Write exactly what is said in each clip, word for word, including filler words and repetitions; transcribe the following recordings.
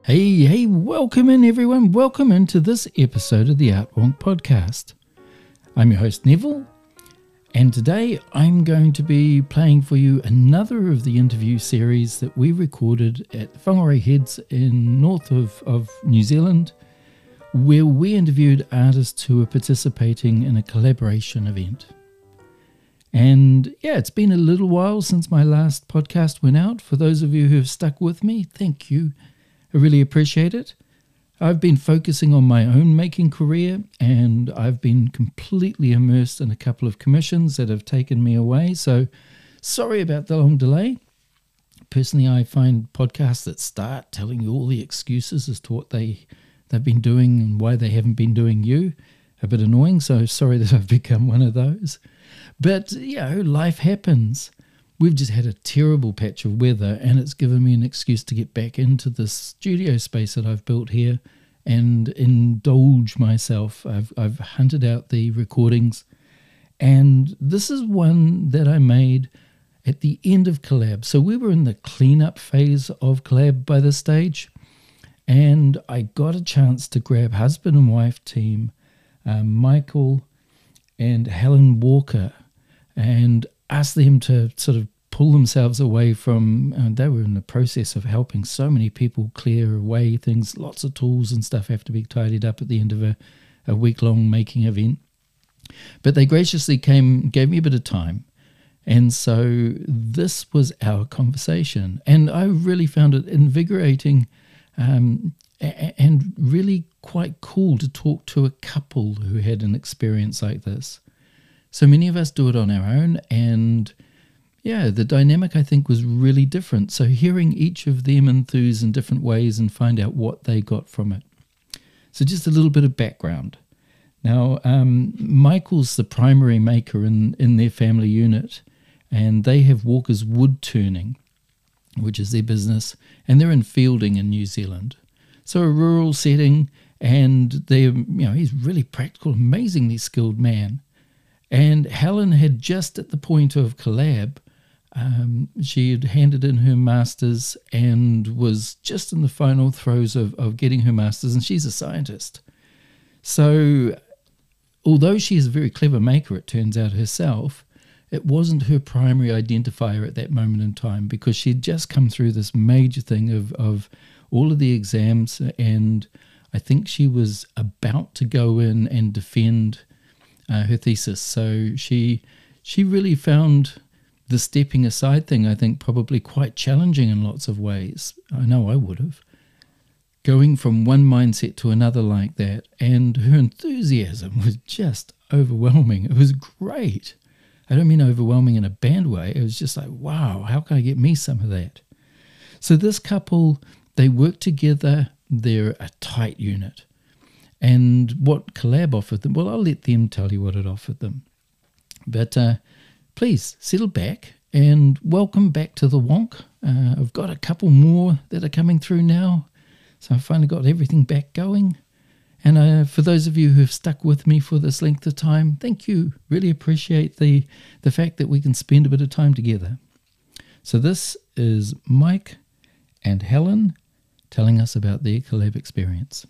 Hey, hey, welcome in everyone. Welcome into this episode of the Art Wonk podcast. I'm your host Neville, and today I'm going to be playing for you another of the interview series that we recorded at Whangarei Heads in north of, of New Zealand, where we interviewed artists who were participating in a collaboration event. And yeah, it's been a little while since my last podcast went out. For those of you who have stuck with me, thank you. I really appreciate it. I've been focusing on my own making career, and I've been completely immersed in a couple of commissions that have taken me away. So sorry about the long delay. Personally, I find podcasts that start telling you all the excuses as to what they, they've been doing and why they haven't been doing you a bit annoying. So sorry that I've become one of those. But, you know, life happens. We've just had a terrible patch of weather, and it's given me an excuse to get back into the studio space that I've built here and indulge myself. I've I've hunted out the recordings, and this is one that I made at the end of Collab. So we were in the cleanup phase of Collab by this stage, and I got a chance to grab husband and wife team, uh, Michael and Helen Walker, and ask them to sort of pull themselves away from, uh, they were in the process of helping so many people clear away things. Lots of tools and stuff have to be tidied up at the end of a, a week-long making event. But they graciously came, gave me a bit of time. And so this was our conversation. And I really found it invigorating um, a- and really quite cool to talk to a couple who had an experience like this. So many of us do it on our own, and yeah, the dynamic I think was really different. So hearing each of them enthuse in different ways and find out what they got from it. So just a little bit of background. Now, um, Michael's the primary maker in, in their family unit, and they have Walker's Wood Turning, which is their business, and they're in Fielding in New Zealand. So a rural setting, and they're, you know, he's really practical, amazingly skilled man. And Helen had just at the point of Collab, um, she had handed in her master's and was just in the final throes of, of getting her master's, and she's a scientist. So although she is a very clever maker, it turns out herself, it wasn't her primary identifier at that moment in time, because she'd just come through this major thing of, of all of the exams, and I think she was about to go in and defend Uh, her thesis. So she she really found the stepping aside thing, I think, probably quite challenging in lots of ways. I know I would have. Going from one mindset to another like that, and her enthusiasm was just overwhelming. It was great. I don't mean overwhelming in a bad way. It was just like, wow, how can I get me some of that? So this couple, they work together. They're a tight unit. And what Collab offered them, well, I'll let them tell you what it offered them. But uh, please settle back and welcome back to the Wonk. Uh, I've got a couple more that are coming through now. So I've finally got everything back going. And uh, for those of you who have stuck with me for this length of time, thank you. Really appreciate the, the fact that we can spend a bit of time together. So this is Mike and Helen telling us about their Collab experience.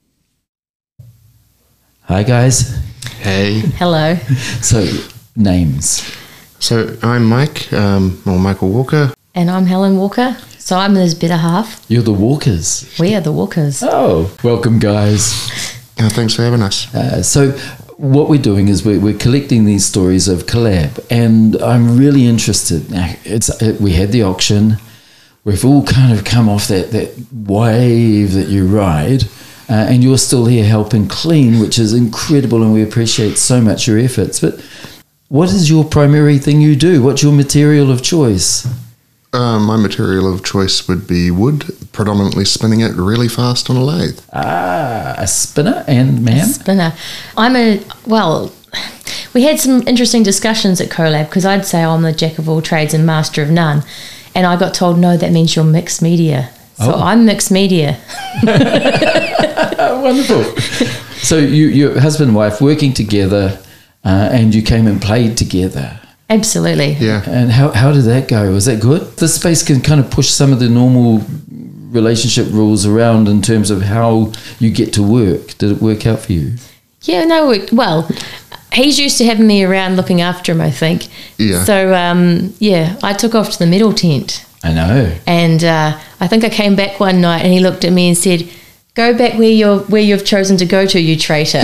Hi guys. Hey. Hello. So, names. So I'm Mike, um, or Michael Walker. And I'm Helen Walker. So I'm his better half. You're the Walkers. We are the Walkers. Oh, welcome guys. Uh, thanks for having us. Uh, so what we're doing is we're, we're collecting these stories of Collab, and I'm really interested. Now, it's it, we had the auction. We've all kind of come off that, that wave that you ride. Uh, and you're still here helping clean, which is incredible, and we appreciate so much your efforts. But what is your primary thing you do? What's your material of choice? Uh, my material of choice would be wood, predominantly spinning it really fast on a lathe. Ah, a spinner, and ma'am? Spinner. I'm a, well, we had some interesting discussions at Collab, because I'd say I'm the jack of all trades and master of none. And I got told, no, that means you're mixed media. So oh. I'm mixed media. Wonderful. So you, your husband and wife working together, uh, and you came and played together. Absolutely. Yeah. And how, how did that go? Was that good? This space can kind of push some of the normal relationship rules around in terms of how you get to work? Did it work out for you? Yeah, no, it- well, he's used to having me around looking after him, I think. Yeah. So, um, yeah, I took off to the metal tent. I know. And uh, I think I came back one night and he looked at me and said, "Go back where you're where you've chosen to go to, you traitor."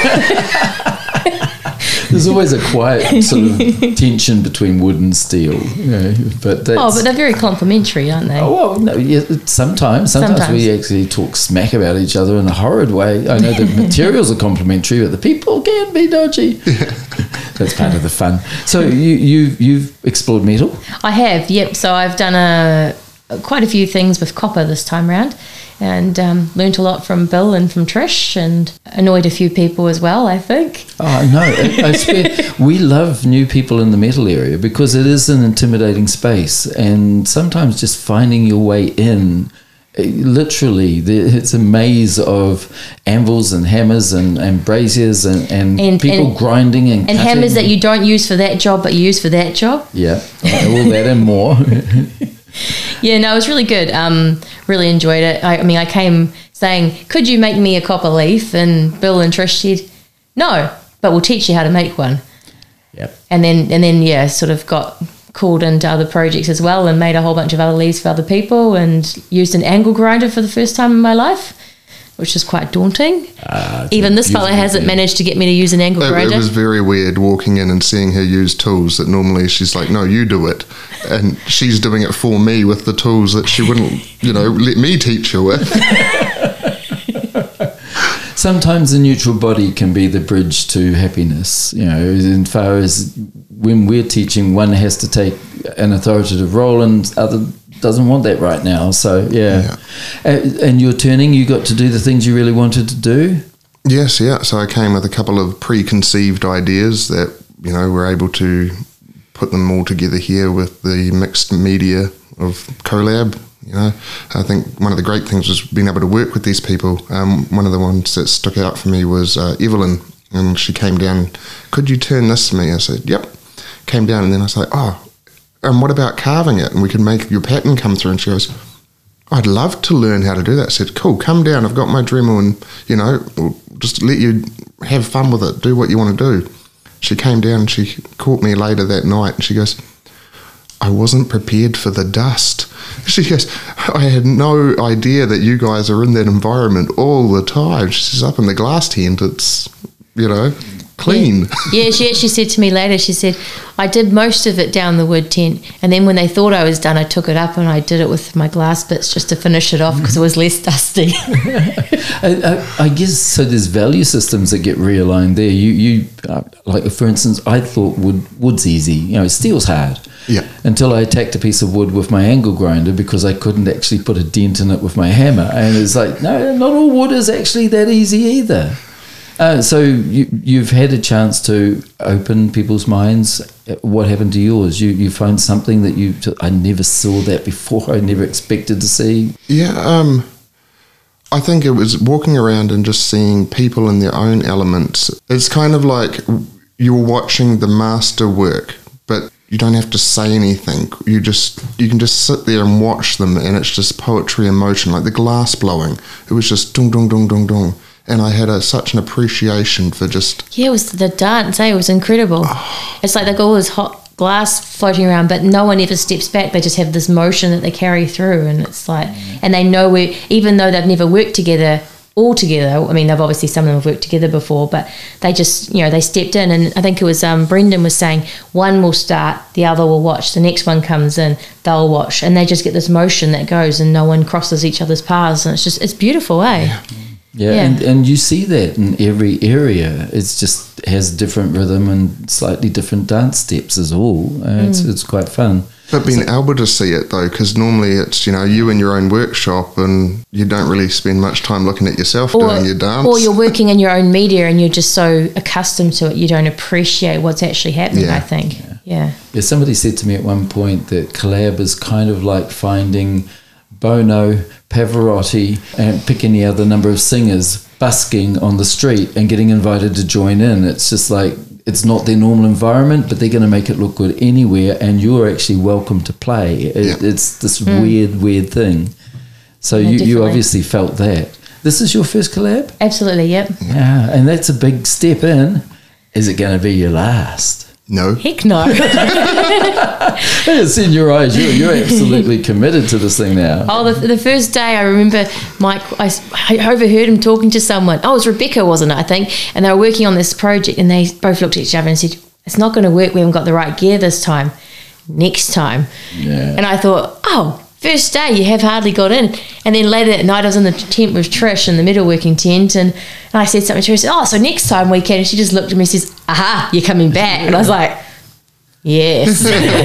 There's always a quiet sort of tension between wood and steel, you know, but that's, Oh, but they're very complimentary, aren't they? Oh, well, no, yeah, sometimes, sometimes. Sometimes. we actually talk smack about each other in a horrid way. I know the materials are complimentary, but the people can be dodgy. That's part of the fun. So you, you, you've explored metal? I have, yep. So I've done a, quite a few things with copper this time round, and um, learnt a lot from Bill and from Trish, and annoyed a few people as well, I think. Oh, no. I, I swear, we love new people in the metal area because it is an intimidating space, and sometimes just finding your way in, eh, literally, the- it's a maze of anvils and hammers and, and braziers and, and, And- people and- grinding and And cutting. hammers that you don't use for that job, but you use for that job. Yeah, all that and more. Yeah, no, it was really good. Um, really enjoyed it. I, I mean, I came saying, "Could you make me a copper leaf?" And Bill and Trish said, "No, but we'll teach you how to make one." Yep. And then, and then, yeah, sort of got called into other projects as well, and made a whole bunch of other leaves for other people, and used an angle grinder for the first time in my life, which is quite daunting. Ah, it's Even a this fella beautiful hasn't thing. managed to get me to use an angle It, grinder. it was very weird walking in and seeing her use tools that normally she's like, "No, you do it," and she's doing it for me with the tools that she wouldn't, you know, let me teach her with. Sometimes the neutral body can be the bridge to happiness, you know, in far as when we're teaching, one has to take an authoritative role and other doesn't want that right now. So, yeah. Uh, and you're turning, you got to do the things you really wanted to do? Yes, yeah. So I came with a couple of preconceived ideas that, you know, we're able to put them all together here with the mixed media of Collab. You know, I think one of the great things was being able to work with these people. Um, one of the ones that stuck out for me was uh, Evelyn, and she came down, "Could you turn this for me?" I said, "Yep." Came down, and then I was like, "Oh, and what about carving it? And we could make your pattern come through." And she goes, "I'd love to learn how to do that." I said, "Cool, come down. I've got my Dremel, and, you know, we'll just let you have fun with it. Do what you want to do." She came down and she caught me later that night, and she goes, "I wasn't prepared for the dust." She goes, "I had no idea that you guys are in that environment all the time." She says, "Up in the glass tent, it's, you know, clean." Yeah, she actually said to me later, she said, "I did most of it down the wood tent, and then when they thought I was done, I took it up and I did it with my glass bits just to finish it off because it was less dusty." I, I, I guess so. There's value systems that get realigned there. You, you uh, like for instance, I thought wood wood's easy. You know, steel's hard. Yeah. Until I attacked a piece of wood with my angle grinder because I couldn't actually put a dent in it with my hammer, and it's like, no, not all wood is actually that easy either. Uh, so you, you've had a chance to open people's minds. What happened to yours? You you find something that you I never saw that before. I never expected to see. Yeah, um, I think it was walking around and just seeing people in their own elements. It's kind of like you're watching the master work, but you don't have to say anything. You just you can just sit there and watch them, and it's just poetry in motion, like the glass blowing. It was just dong dong dong dong dong, and I had a, such an appreciation for just Yeah, it was the dance, eh? It was incredible. It's like they've got all this hot glass floating around, but no one ever steps back. They just have this motion that they carry through, and it's like, and they know where, even though they've never worked together all together. I mean, they've obviously, some of them have worked together before, but they just, you know, they stepped in, and I think it was um, Brendan was saying one will start, the other will watch, the next one comes in, they'll watch, and they just get this motion that goes, and no one crosses each other's paths, and it's just, it's beautiful, eh? Yeah. Yeah, Yeah. And, and you see that in every area. It's just has different rhythm and slightly different dance steps as all. Uh, it's it's quite fun. But being able to see it though, because normally it's, you know, you in your own workshop and you don't really spend much time looking at yourself doing your dance. Or you're working in your own media and you're just so accustomed to it, you don't appreciate what's actually happening, Yeah. I think. Yeah. yeah. Yeah, somebody said to me at one point that collab is kind of like finding Bono, Pavarotti, and pick any other number of singers busking on the street and getting invited to join in. It's just like, it's not their normal environment, but they're going to make it look good anywhere, and you're actually welcome to play. It, Yeah. It's this weird, weird thing. So Yeah, you, you definitely. obviously felt that. This is your first collab? Absolutely, yep. Yeah, and that's a big step in. Is it going to be your last? No. Heck no. It's in your eyes. You're, you're absolutely committed to this thing now. Oh, the, the first day I remember Mike, I, s- I overheard him talking to someone. Oh, it was Rebecca, wasn't it, I think? And they were working on this project and they both looked at each other and said, it's not going to work. We haven't got the right gear this time. Next time. Yeah. And I thought, oh, first day you have hardly got in. And then later at night I was in the tent with Trish in the metalworking tent and, and I said something to her. She said, oh, so next time we can. And she just looked at me and says, aha, you're coming back. And I was like, yes.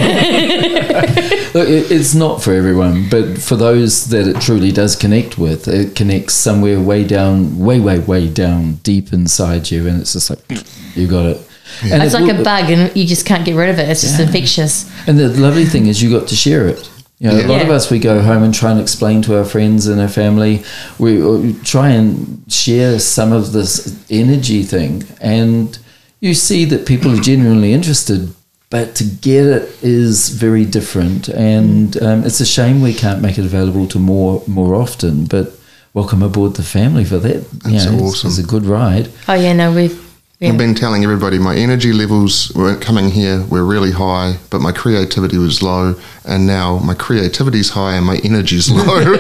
Look, it, it's not for everyone, but for those that it truly does connect with, it connects somewhere way down, way, way, way down deep inside you, and it's just like, you got it. And It's it like will- a bug and you just can't get rid of it. It's just Yeah. infectious. And the lovely thing is you got to share it. You know, a lot of Yeah. us, we go home and try and explain to our friends and our family. We, we try and share some of this energy thing, and you see that people are genuinely interested, but to get it is very different. And um, it's a shame we can't make it available to more more often. But welcome aboard the family for that. That's you know, awesome. It's, it's a good ride. Oh, yeah, no, we've... Yeah. I've been telling everybody my energy levels were coming here were really high, but my creativity was low, and now my creativity's high and my energy's low.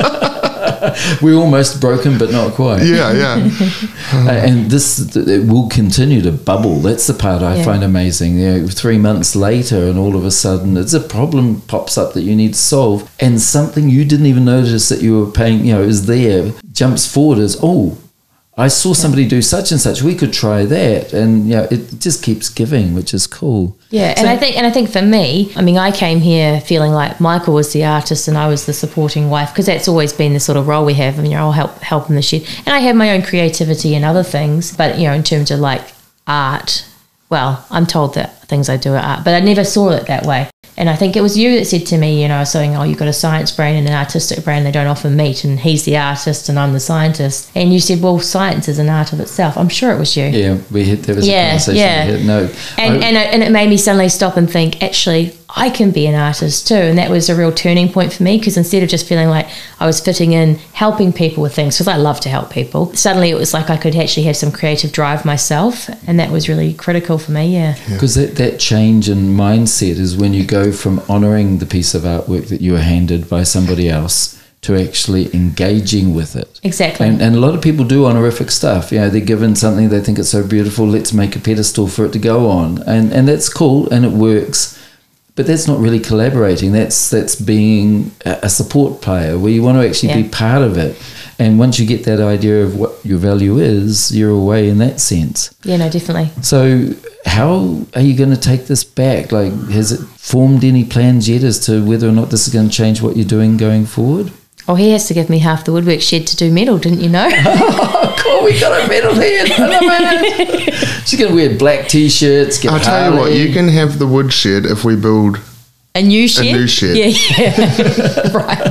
We're almost broken, but not quite. yeah, yeah. Uh, and this it will continue to bubble. That's the part I Yeah. find amazing. You know, three months later, and all of a sudden, it's a problem pops up that you need to solve, and something you didn't even notice that you were paying. You know, is there jumps forward as oh. I saw somebody do such and such. We could try that, and you know, it just keeps giving, which is cool. Yeah, and So- I think and I think for me, I mean, I came here feeling like Michael was the artist and I was the supporting wife because that's always been the sort of role we have. I mean, I'll help help in the shed, and I have my own creativity and other things. But you know, in terms of like art, well, I'm told that things I do are art, but I never saw it that way. And I think it was you that said to me, you know, saying, oh, you've got a science brain and an artistic brain, they don't often meet, and he's the artist and I'm the scientist. And you said, well, science is an art of itself. I'm sure it was you. Yeah, we had there was Yeah, a conversation. yeah. We had. No, And, I- and, and it made me suddenly stop and think, actually, I can be an artist too. And that was a real turning point for me because instead of just feeling like I was fitting in, helping people with things, because I love to help people, suddenly it was like I could actually have some creative drive myself. And that was really critical for me, yeah. Because that, that change in mindset is when you go from honouring the piece of artwork that you were handed by somebody else to actually engaging with it. Exactly. And, and a lot of people do honorific stuff. You know, they're given something, they think it's so beautiful, let's make a pedestal for it to go on. And, and that's cool and it works. But that's not really collaborating. That's that's being a a support player where you want to actually Yeah. be part of it. And once you get that idea of what your value is, you're away in that sense. Yeah, no, definitely. So how are you going to take this back? Like, has it formed any plans yet as to whether or not this is going to change what you're doing going forward? Oh, he has to give me half the woodwork shed to do metal, didn't you know? Oh, cool, we got a medal here. I love it. She's going to wear black T-shirts, get I'll tell you what, Harley. you can have the woodshed if we build. A new shed? new shed. Yeah, yeah.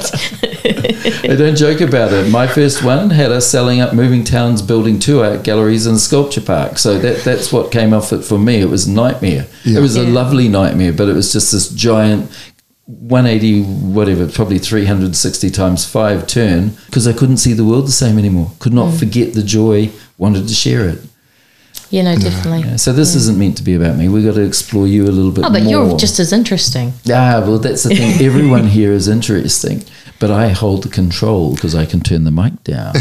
Right. Hey, don't joke about it. My first one had us selling up moving towns, building two art galleries and sculpture park. So that that's what came off it for me. It was a nightmare. Yeah. It was a Yeah. lovely nightmare, but it was just this giant one eighty, whatever, probably three hundred sixty times five turn because I couldn't see the world the same anymore. Could not forget the joy, wanted to share it. Yeah, no, definitely. Yeah, so this isn't meant to be about me. We've got to explore you a little bit Oh, but more. you're just as interesting. Ah, well, that's the thing. Everyone here is interesting, but I hold the control because I can turn the mic down.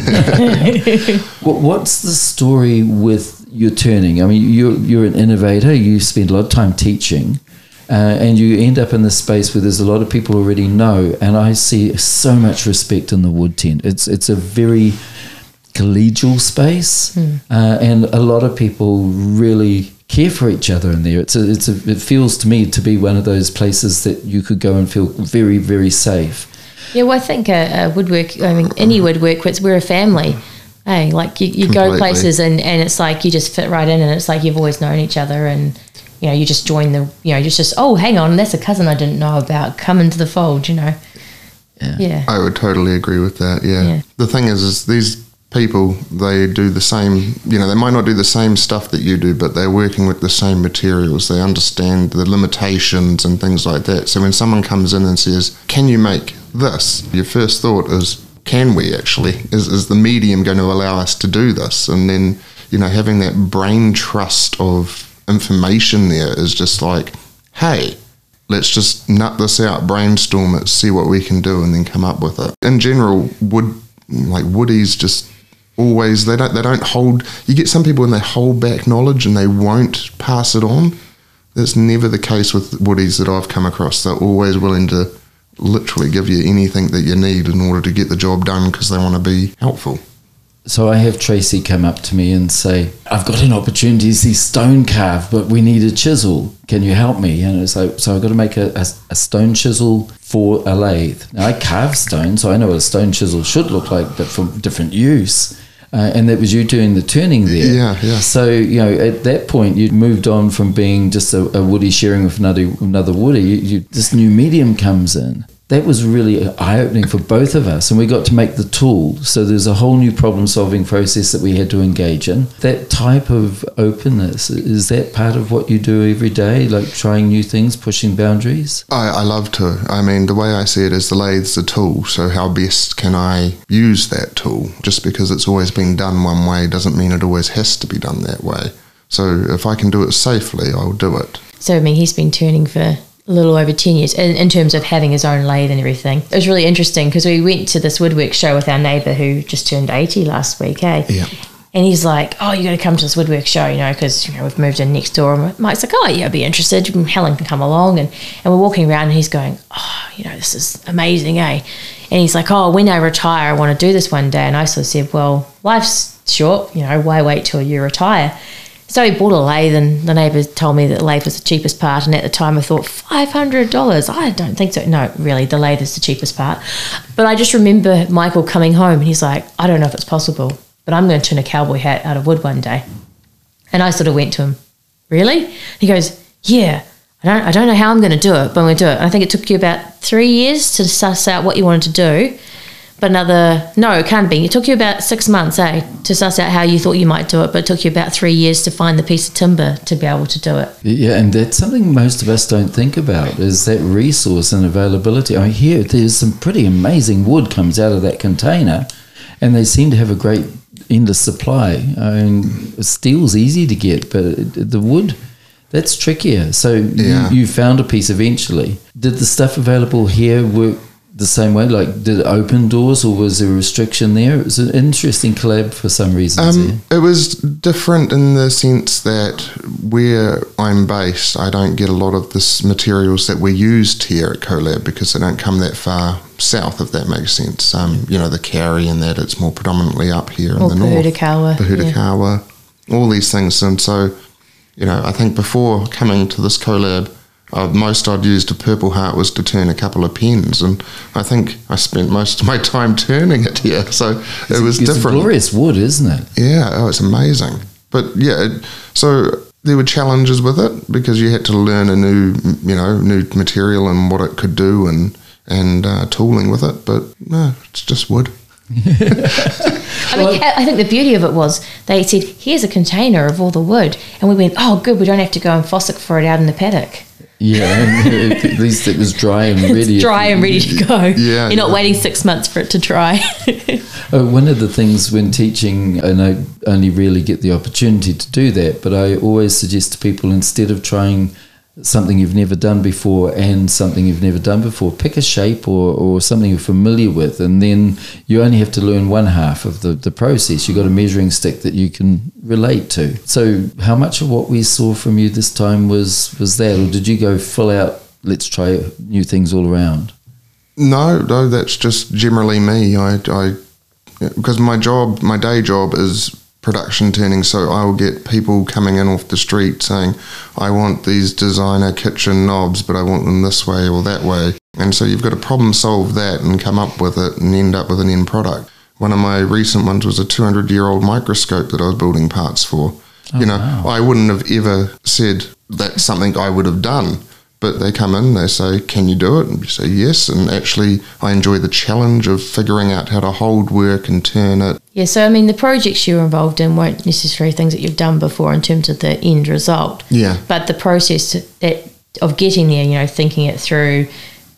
What- What's the story with your turning? I mean, you're, you're an innovator. You spend a lot of time teaching, uh, and you end up in this space where there's a lot of people already know, and I see so much respect in the wood tent. It's, it's a very collegial space, uh, and a lot of people really care for each other in there. It's a, it's a, it feels to me to be one of those places that you could go and feel very, very safe. Yeah, well, I think uh, uh, woodwork, I mean, any woodwork, it's, we're a family. Hey, like you, you go Completely. places and, and it's like you just fit right in and it's like you've always known each other and, you know, you just join the, you know, you're just, oh, hang on, that's a cousin I didn't know about. Come into the fold, you know. Yeah. Yeah. I would totally agree with that. Yeah. Yeah. The thing is, is these people, they do the same, you know, they might not do the same stuff that you do, but they're working with the same materials. They understand the limitations and things like that. So when someone comes in and says, can you make this? Your first thought is, can we actually? Is, is the medium going to allow us to do this? And then, you know, having that brain trust of information there is just like, hey, let's just nut this out, brainstorm it, see what we can do, and then come up with it. In general, wood, like woodies just always, they don't, they don't hold, you get some people and they hold back knowledge and they won't pass it on. That's never the case with woodies that I've come across. They're always willing to literally give you anything that you need in order to get the job done because they want to be helpful. So I have Tracy come up to me and say, I've got an opportunity to see stone carved, but we need a chisel. Can you help me? And it's like, so I've got to make a, a, a stone chisel for a lathe. Now, I carve stone, so I know what a stone chisel should look like, but for different use. Uh, and that was you doing the turning there. Yeah, yeah. So, you know, at that point, you'd moved on from being just a, a woody sharing with another, another woody. You, you, this new medium comes in. That was really eye-opening for both of us, and we got to make the tool. So there's a whole new problem-solving process that we had to engage in. That type of openness, is that part of what you do every day, like trying new things, pushing boundaries? I, I love to. I mean, the way I see it is the lathe's a tool, so how best can I use that tool? Just because it's always been done one way doesn't mean it always has to be done that way. So if I can do it safely, I'll do it. So, I mean, he's been turning for a little over ten years in, in terms of having his own lathe and everything. It was really interesting because we went to this woodwork show with our neighbour who just turned eighty last week, eh? Yeah. And he's like, oh, you got to come to this woodwork show, you know, because, you know, we've moved in next door. And Mike's like, oh, yeah, I'd be interested. Helen can come along. And, and we're walking around and he's going, oh, you know, this is amazing, eh? And he's like, oh, when I retire, I want to do this one day. And I sort of said, well, life's short, you know, why wait till you retire? So he bought a lathe, and the neighbour told me that the lathe was the cheapest part, and at the time I thought, five hundred dollars? I don't think so. No, really, the lathe is the cheapest part. But I just remember Michael coming home, and he's like, I don't know if it's possible, but I'm going to turn a cowboy hat out of wood one day. And I sort of went to him, really? He goes, yeah, I don't, I don't know how I'm going to do it, but I'm going to do it. And I think it took you about three years to suss out what you wanted to do. But another, no, it can't be. It took you about six months, eh, to suss out how you thought you might do it, but it took you about three years to find the piece of timber to be able to do it. Yeah, and that's something most of us don't think about, is that resource and availability. I mean, here, there's some pretty amazing wood comes out of that container, and they seem to have a great endless supply. I mean, steel's easy to get, but the wood, that's trickier. So yeah. you, you found a piece eventually. Did the stuff available here work the same way? Like, did it open doors, or was there a restriction there? It was an interesting collab for some reasons. Um, it was different in the sense that where I'm based, I don't get a lot of the materials that we used here at CoLab because they don't come that far south, if that makes sense. Um, you know, the Carry and that, it's more predominantly up here in or the north. Pahudakawa. Pahudakawa, yeah. All these things. And so, you know, I think before coming to this CoLab, Uh, most I'd used a Purple Heart was to turn a couple of pens, and I think I spent most of my time turning it here. So it's it was a, it's different. It's glorious wood, isn't it? Yeah, oh, it's amazing. But yeah, it, so there were challenges with it because you had to learn a new, you know, new material and what it could do, and and uh, tooling with it. But no, it's just wood. I mean, I think the beauty of it was they said, here's a container of all the wood, and we went, oh, good, we don't have to go and fossick for it out in the paddock. Yeah, at least it was dry and ready. It's dry and ready to go. Yeah, You're not yeah. waiting six months for it to dry. Oh, one of the things when teaching, and I only really get the opportunity to do that, but I always suggest to people, instead of trying something you've never done before and something you've never done before, pick a shape or, or something you're familiar with, and then you only have to learn one half of the, the process. You've got a measuring stick that you can relate to. So how much of what we saw from you this time was, was that, or did you go full out, let's try new things all around? No, no, that's just generally me. I, I because my job, my day job is production turning, so I'll get people coming in off the street saying, I want these designer kitchen knobs, but I want them this way or that way. And so you've got to problem solve that and come up with it and end up with an end product. One of my recent ones was a two hundred year old microscope that I was building parts for. Oh, you know, wow. I wouldn't have ever said that's something I would have done. But they come in, they say, can you do it? And you say yes. And actually, I enjoy the challenge of figuring out how to hold work and turn it. Yeah, so I mean, the projects you're involved in weren't necessarily things that you've done before in terms of the end result. Yeah. But the process that, of getting there, you know, thinking it through,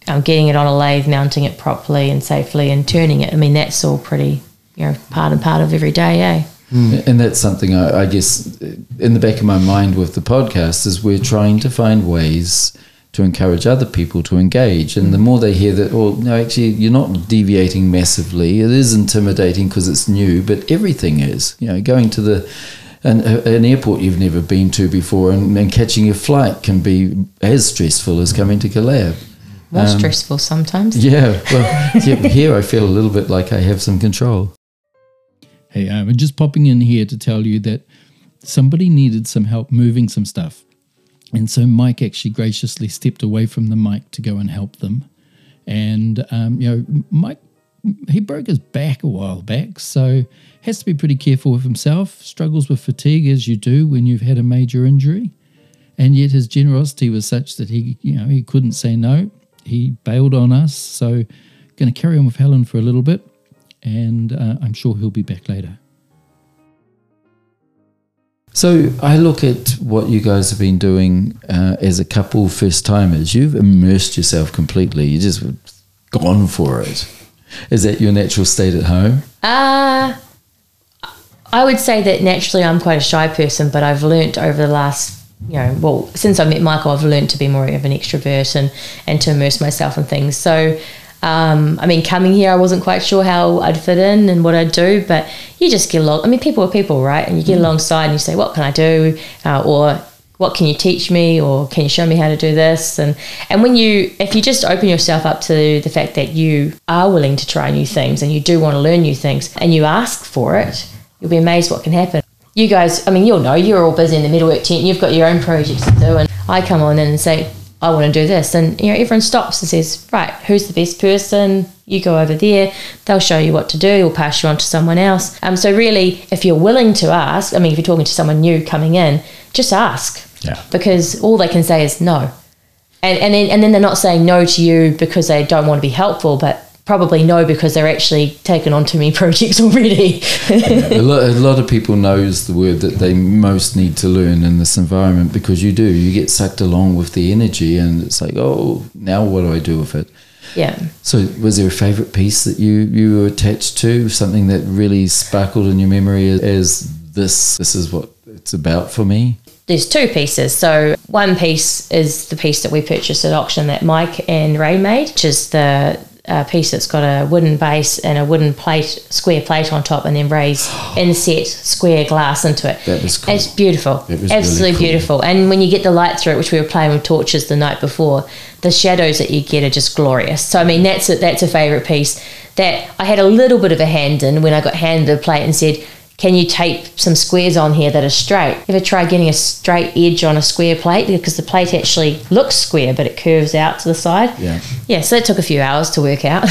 um, getting it on a lathe, mounting it properly and safely, and turning it. I mean, that's all pretty, you know, part and part of every day, eh? Mm. And that's something I, I guess in the back of my mind with the podcast is we're trying to find ways to encourage other people to engage. And the more they hear that, oh, no, actually, you're not deviating massively. It is intimidating because it's new, but everything is. You know, going to the an, an airport you've never been to before and, and catching your flight can be as stressful as coming to Collab. More um, stressful sometimes. Yeah, well, yeah, here I feel a little bit like I have some control. Hey, I'm just popping in here to tell you that somebody needed some help moving some stuff. And so Mike actually graciously stepped away from the mic to go and help them. And, um, you know, Mike, he broke his back a while back, so has to be pretty careful with himself, struggles with fatigue as you do when you've had a major injury. And yet his generosity was such that he, you know, he couldn't say no. He bailed on us. So going to carry on with Helen for a little bit, and uh, I'm sure he'll be back later. So I look at what you guys have been doing uh, as a couple first-timers. You've immersed yourself completely. You just gone for it. Is that your natural state at home? Uh, I would say that naturally I'm quite a shy person, but I've learnt over the last, you know, well, since I met Michael, I've learnt to be more of an extrovert and, and to immerse myself in things. So Um, I mean, coming here, I wasn't quite sure how I'd fit in and what I'd do, but you just get along. I mean, people are people, right? And you get alongside and you say, what can I do? Uh, or what can you teach me? Or can you show me how to do this? And, and when you, if you just open yourself up to the fact that you are willing to try new things and you do want to learn new things and you ask for it, you'll be amazed what can happen. You guys, I mean, you'll know, you're all busy in the metalwork tent, you've got your own projects to do, and I come on in and say, I want to do this, and you know, everyone stops and says, right, who's the best person? You go over there, they'll show you what to do, or pass you on to someone else. Um, so really, if you're willing to ask, I mean, if you're talking to someone new coming in, just ask. Yeah. Because all they can say is no. And and then and then they're not saying no to you because they don't want to be helpful, but probably no because they're actually taken on too many projects already. Yeah, a, lot, a lot of people knows the word that they most need to learn in this environment, because you do. You get sucked along with the energy and it's like, oh, now what do I do with it? Yeah. So was there a favourite piece that you, you were attached to, something that really sparkled in your memory as this, this is what it's about for me? There's two pieces. So one piece is the piece that we purchased at auction that Mike and Ray made, which is the a piece that's got a wooden base and a wooden plate, square plate on top, and then Ray's inset square glass into it. That was cool. It's beautiful. It was absolutely really cool. beautiful. And when you get the light through it, which we were playing with torches the night before, the shadows that you get are just glorious. So I mean, that's a, that's a favourite piece that I had a little bit of a hand in when I got handed a plate and said, can you tape some squares on here that are straight? Ever try getting a straight edge on a square plate? Because the plate actually looks square, but it curves out to the side. Yeah. Yeah, so that took a few hours to work out.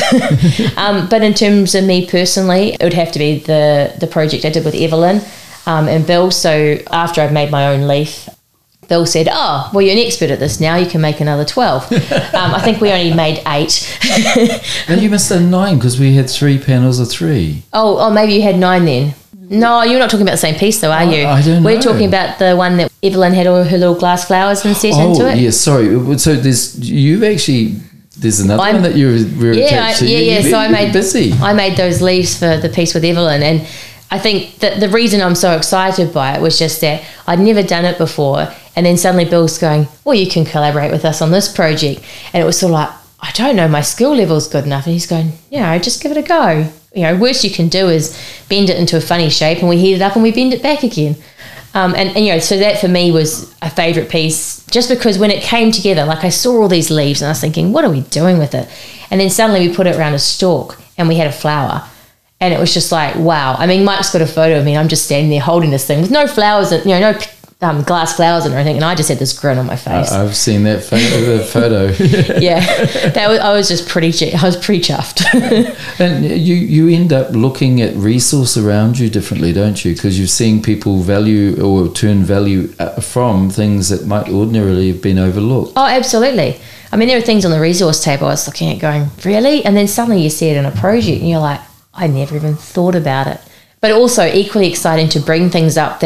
um, but in terms of me personally, it would have to be the, the project I did with Evelyn um, and Bill. So after I've made my own leaf, Bill said, oh, well, you're an expert at this now. You can make another twelve. um, I think we only made eight. And you must have nine because we had three panels of three. Oh, oh, maybe you had nine then. No, you're not talking about the same piece though, are you? I don't We're know. talking about the one that Evelyn had all her little glass flowers and set Oh, into it. yes, sorry. So there's, you've actually, there's another I'm- one that you're, you're Yeah, attached to. I, yeah, You- yeah. you've So I been made busy. I made those leaves for the piece with Evelyn, and I think that the reason I'm so excited by it was just that I'd never done it before, and then suddenly Bill's going, well, you can collaborate with us on this project, and it was sort of like, I don't know, my skill level's good enough, and he's going, yeah, just give it a go. You know, worst you can do is bend it into a funny shape, and we heat it up and we bend it back again. Um, and, and, you know, so that for me was a favourite piece, just because when it came together, like I saw all these leaves and I was thinking, what are we doing with it? And then suddenly we put it around a stalk and we had a flower. And it was just like, wow. I mean, Mike's got a photo of me. I'm just standing there holding this thing with no flowers, and, you know, no um, glass flowers and everything. And I just had this grin on my face. I, I've seen that photo. The photo. Yeah, that was, I was just pretty, ch- I was pretty chuffed. And you, you end up looking at resource around you differently, don't you? Because you're seeing people value or turn value uh, from things that might ordinarily have been overlooked. Oh, absolutely. I mean, there are things on the resource table I was looking at going, really? And then suddenly you see it in a project and you're like, I never even thought about it. But also equally exciting to bring things up that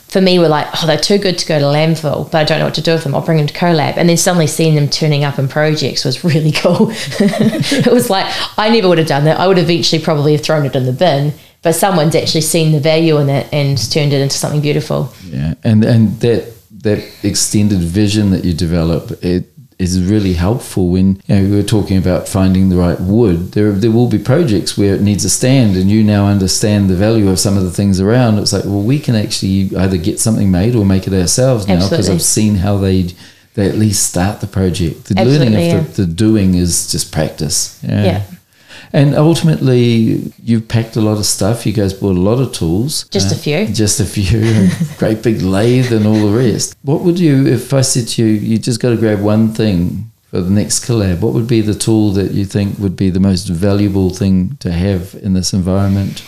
for me were like, oh, they're too good to go to landfill, but I don't know what to do with them. I'll bring them to CoLab. And then suddenly seeing them turning up in projects was really cool. It was like, I never would have done that. I would eventually probably have thrown it in the bin, but someone's actually seen the value in it and turned it into something beautiful. Yeah, and and that that extended vision that you develop, it is really helpful when, you know, we were talking about finding the right wood. There there will be projects where it needs a stand, and you now understand the value of some of the things around. It's like, well, we can actually either get something made or make it ourselves now, because I've seen how they they at least start the project. The Absolutely, learning yeah. of the, the doing is just practice. Yeah. Yeah. And ultimately, you've packed a lot of stuff. You guys bought a lot of tools. Just uh, a few. Just a few. Great big lathe and all the rest. What would you, if I said to you, you just got to grab one thing for the next collab, what would be the tool that you think would be the most valuable thing to have in this environment?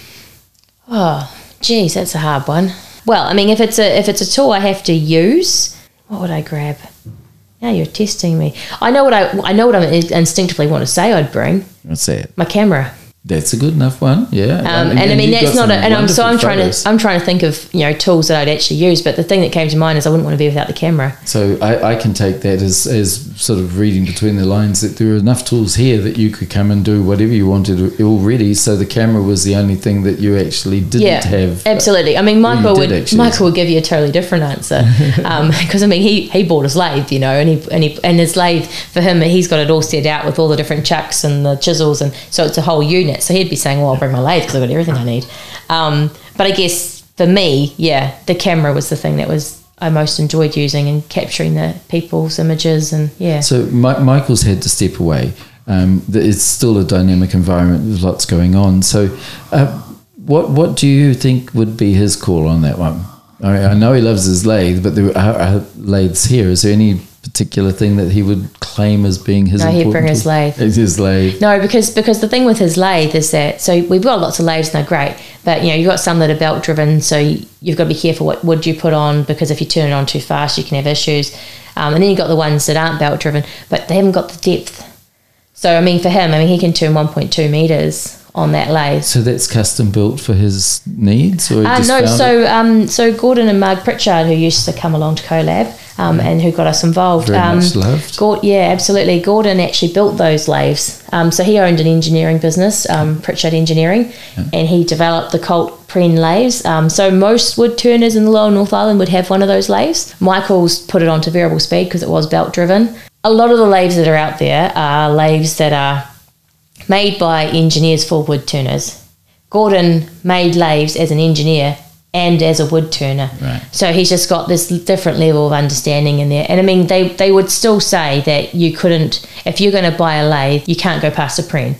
Oh, geez, that's a hard one. Well, I mean, if it's a if it's a tool I have to use, what would I grab? Now you're testing me. I know what I I know what I instinctively want to say I'd bring. Let's say it. My camera. That's a good enough one, yeah. Um, and, and I mean, you've that's got not a, some and I'm so I'm wonderful trying photos. to I'm trying to think of, you know, tools that I'd actually use, but the thing that came to mind is I wouldn't want to be without the camera. So I, I can take that as, as sort of reading between the lines, that there are enough tools here that you could come and do whatever you wanted already. So the camera was the only thing that you actually didn't Yeah, have. absolutely. I mean, Michael did would actually. Michael would give you a totally different answer, because I mean, he he bought his lathe, you know, and he and he and his lathe for him, he's got it all set out with all the different chucks and the chisels, and so it's a whole unit. So he'd be saying, well, I'll bring my lathe because I've got everything I need. Um, but I guess for me, yeah, the camera was the thing that was I most enjoyed using and capturing the people's images, and yeah. So Mi- Michael's had to step away. Um, th- it's still a dynamic environment with lots going on. So uh, what what do you think would be his call on that one? I, mean, I know he loves his lathe, but there are, are lathes here. Is there any particular thing that he would claim as being his No, he'd important bring his tool? lathe. It's his lathe. No, because because the thing with his lathe is that, so we've got lots of lathes and they're great, but you know, you've got some that are belt driven, so you, you've got to be careful what wood you put on, because if you turn it on too fast you can have issues. Um, and then you've got the ones that aren't belt driven, but they haven't got the depth. So I mean, for him, I mean, he can turn one point two meters on that lathe. So that's custom built for his needs, or he Uh, just no, found so it? um, so Gordon and Marg Pritchard, who used to come along to CoLab, um, and who got us involved. Very um, much loved. Gord- yeah, absolutely. Gordon actually built those lathes. Um, so he owned an engineering business, um, Pritchard Engineering, and he developed the Colt Pren lathes. Um, so most wood turners in the Lower North Island would have one of those lathes. Michael's put it onto variable speed because it was belt driven. A lot of the lathes that are out there are lathes that are made by engineers for wood turners. Gordon made lathes as an engineer and as a wood turner. Right. So he's just got this different level of understanding in there. And I mean, they, they would still say that you couldn't, if you're going to buy a lathe, you can't go past a Pren.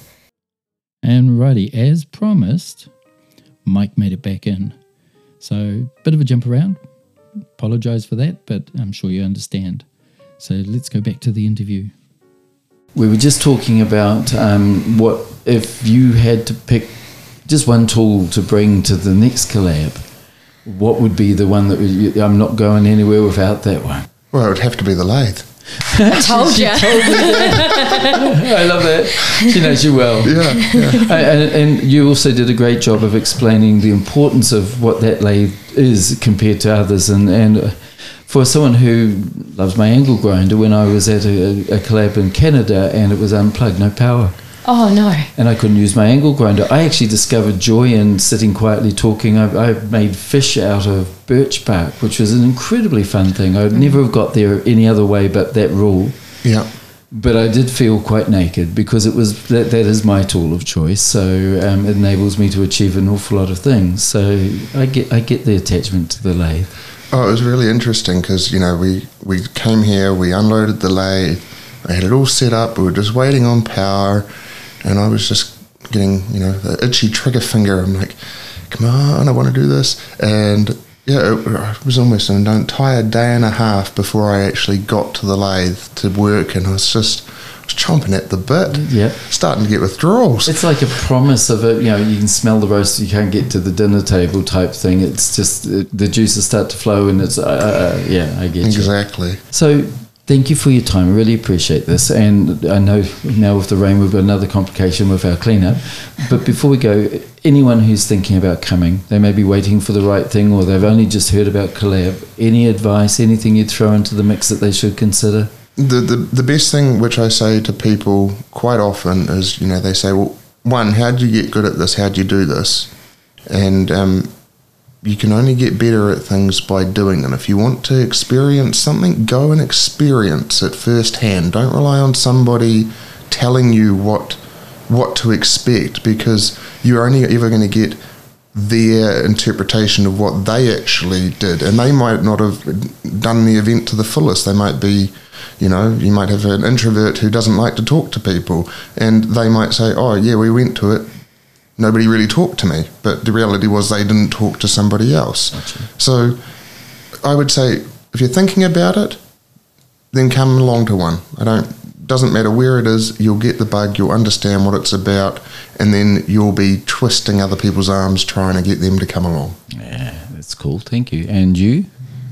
And righty, as promised, Mike made it back in. So, bit of a jump around. Apologise for that, but I'm sure you understand. So let's go back to the interview. We were just talking about um, what if you had to pick just one tool to bring to the next collab, what would be the one that you, I'm not going anywhere without that one? Well, it would have to be the lathe. I told you. I love that. She knows you well. Yeah, yeah. And, and you also did a great job of explaining the importance of what that lathe is compared to others. And, and for someone who loves my angle grinder, when I was at a, a collab in Canada and it was unplugged, no power, Oh, no. and I couldn't use my angle grinder, I actually discovered joy in sitting quietly talking. I, I made fish out of birch bark, which was an incredibly fun thing. I'd never have got there any other way but that rule. Yeah. But I did feel quite naked because it was that, that is my tool of choice. So um, it enables me to achieve an awful lot of things. So I get I get the attachment to the lathe. Oh, it was really interesting because, you know, we, we came here, we unloaded the lathe, I had it all set up, we were just waiting on power, and I was just getting, you know, the itchy trigger finger. I'm like, come on, I want to do this. And yeah, it, it was almost an entire day and a half before I actually got to the lathe to work, and I was just I was chomping at the bit, Yeah. starting to get withdrawals. It's like a promise of it, you know, you can smell the roast, you can't get to the dinner table type thing. It's just, it, the juices start to flow and it's, uh, uh, yeah, I get you. Exactly. So Thank you for your time. I really appreciate this. And I know now with the rain, we've got another complication with our cleanup. But before we go, anyone who's thinking about coming, they may be waiting for the right thing, or they've only just heard about Collab. Any advice, anything you'd throw into the mix that they should consider? The, the the best thing which I say to people quite often is, you know, they say, well, one, how do you get good at this? How do you do this? And um, you can only get better at things by doing them. If you want to experience something, go and experience it firsthand. Don't rely on somebody telling you what what to expect, because you're only ever going to get their interpretation of what they actually did. And they might not have done the event to the fullest. They might be, you know, you might have an introvert who doesn't like to talk to people, and they might say, oh, yeah, we went to it. Nobody really talked to me, but the reality was they didn't talk to somebody else. Gotcha. So I would say, if you're thinking about it, then come along to one. I don't, doesn't matter where it is, you'll get the bug, you'll understand what it's about, and then you'll be twisting other people's arms trying to get them to come along. Yeah, that's cool. Thank you. And you?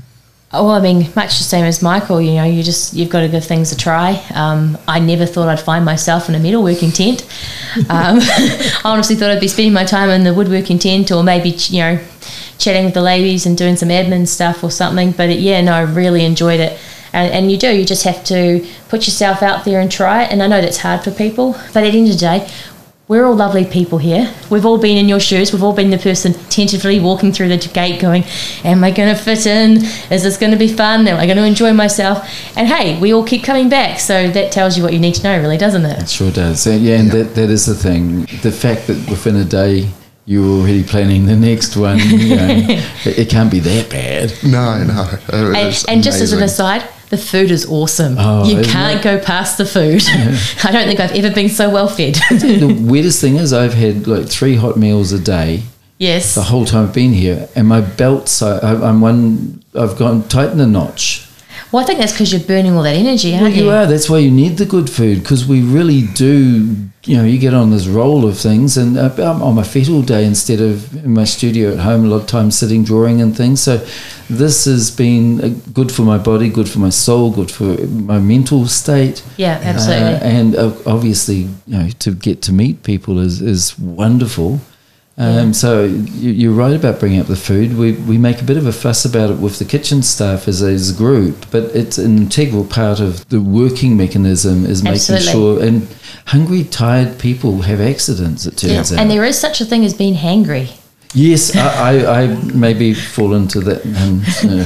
Oh, well, I mean, much the same as Michael. You know, you just you've got to give things a try. Um, I never thought I'd find myself in a metalworking tent. Um, I honestly thought I'd be spending my time in the woodworking tent, or maybe, you know, chatting with the ladies and doing some admin stuff or something. But it, yeah, no, I really enjoyed it. And, and you do. You just have to put yourself out there and try it. And I know that's hard for people, but at the end of the day, we're all lovely people here. We've all been in your shoes. We've all been the person tentatively walking through the gate going, am I going to fit in? Is this going to be fun? Am I going to enjoy myself? And hey, we all keep coming back. So that tells you what you need to know, really, doesn't it? It sure does. And yeah, and yeah. That, that is the thing. The fact that within a day you're already planning the next one, you know, it, it can't be that bad. No, no. And, and just as an aside, the food is awesome. Oh, you can't it? go past the food. Yeah. I don't think I've ever been so well fed. The weirdest thing is I've had like three hot meals a day. Yes. The whole time I've been here, and my belt, so I'm one. I've gone tighten a notch. Well, I think that's because you're burning all that energy, aren't well, you? you are. That's why you need the good food, because we really do. You know, you get on this roll of things, and I'm on my feet all day instead of in my studio at home. A lot of times sitting, drawing, and things. So this has been good for my body, good for my soul, good for my mental state. Yeah, absolutely. Uh, and uh, obviously, you know, to get to meet people is is wonderful. Um, yeah. So you, you're right about bringing up the food. We we make a bit of a fuss about it with the kitchen staff as a, as a group, but it's an integral part of the working mechanism is Absolutely. making sure. And hungry, tired people have accidents, it turns yeah. out. And there is such a thing as being hangry. Yes, I, I, I maybe fall into that. Um,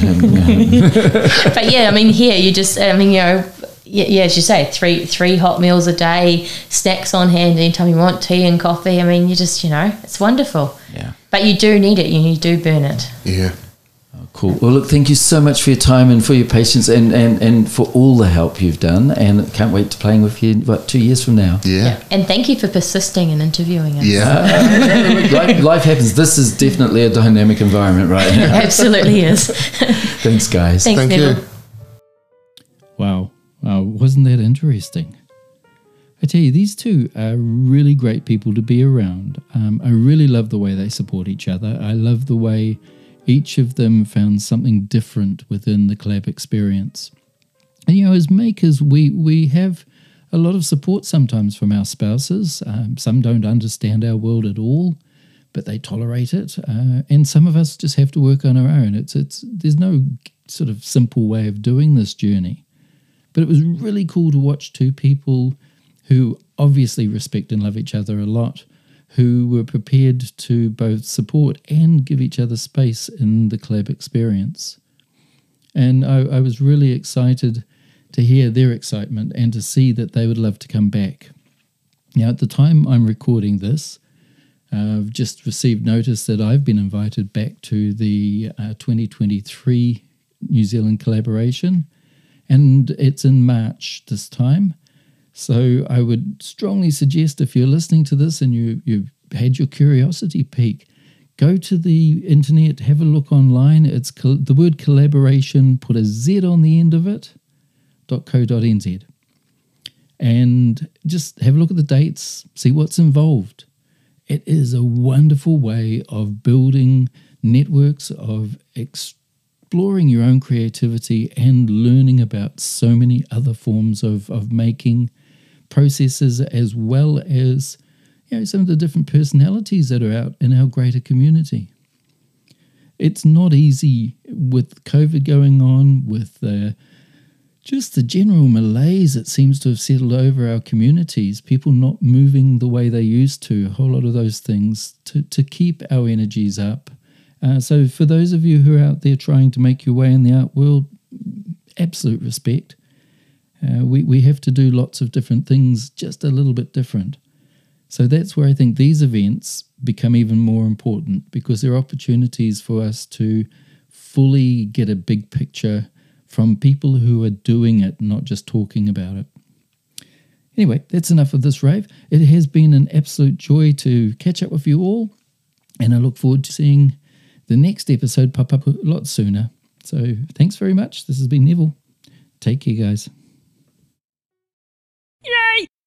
uh, but yeah, I mean, here you just, I mean, you know, yeah, yeah, as you say, three three hot meals a day, snacks on hand anytime you want, tea and coffee. I mean, you just, you know, it's wonderful. Yeah. But you do need it. You, you do burn it. Yeah. Oh, cool. Well, look, thank you so much for your time and for your patience and, and, and for all the help you've done. And can't wait to playing with you, what, two years from now. Yeah. yeah. And thank you for persisting and interviewing us. Yeah. life, life happens. This is definitely a dynamic environment right now. Absolutely is. Thanks, guys. Thanks, Thank Neville. you. Wow. Wow. Wasn't that interesting? I tell you, these two are really great people to be around. Um, I really love the way they support each other. I love the way each of them found something different within the collab experience. And, you know, as makers, we, we have a lot of support sometimes from our spouses. Um, some don't understand our world at all, but they tolerate it. Uh, and some of us just have to work on our own. It's it's there's no sort of simple way of doing this journey. But it was really cool to watch two people who obviously respect and love each other a lot, who were prepared to both support and give each other space in the collab experience. And I, I was really excited to hear their excitement and to see that they would love to come back. Now, at the time I'm recording this, uh, I've just received notice that I've been invited back to the uh, twenty twenty-three New Zealand collaboration, and it's in March this time. So I would strongly suggest, if you're listening to this and you, you've had your curiosity peak, go to the internet, have a look online. It's col- the word collaboration, put a Z on the end of it, .co.nz. And just have a look at the dates, see what's involved. It is a wonderful way of building networks of extreme exploring your own creativity and learning about so many other forms of, of making processes, as well as, you know, some of the different personalities that are out in our greater community. It's not easy with COVID going on, with uh, just the general malaise that seems to have settled over our communities, people not moving the way they used to, a whole lot of those things, to, to keep our energies up. Uh, so for those of you who are out there trying to make your way in the art world, absolute respect. Uh, we, we have to do lots of different things, just a little bit different. So that's where I think these events become even more important, because they're opportunities for us to fully get a big picture from people who are doing it, not just talking about it. Anyway, that's enough of this rave. It has been an absolute joy to catch up with you all, and I look forward to seeing the next episode pop up a lot sooner. So thanks very much. This has been Neville. Take care, guys.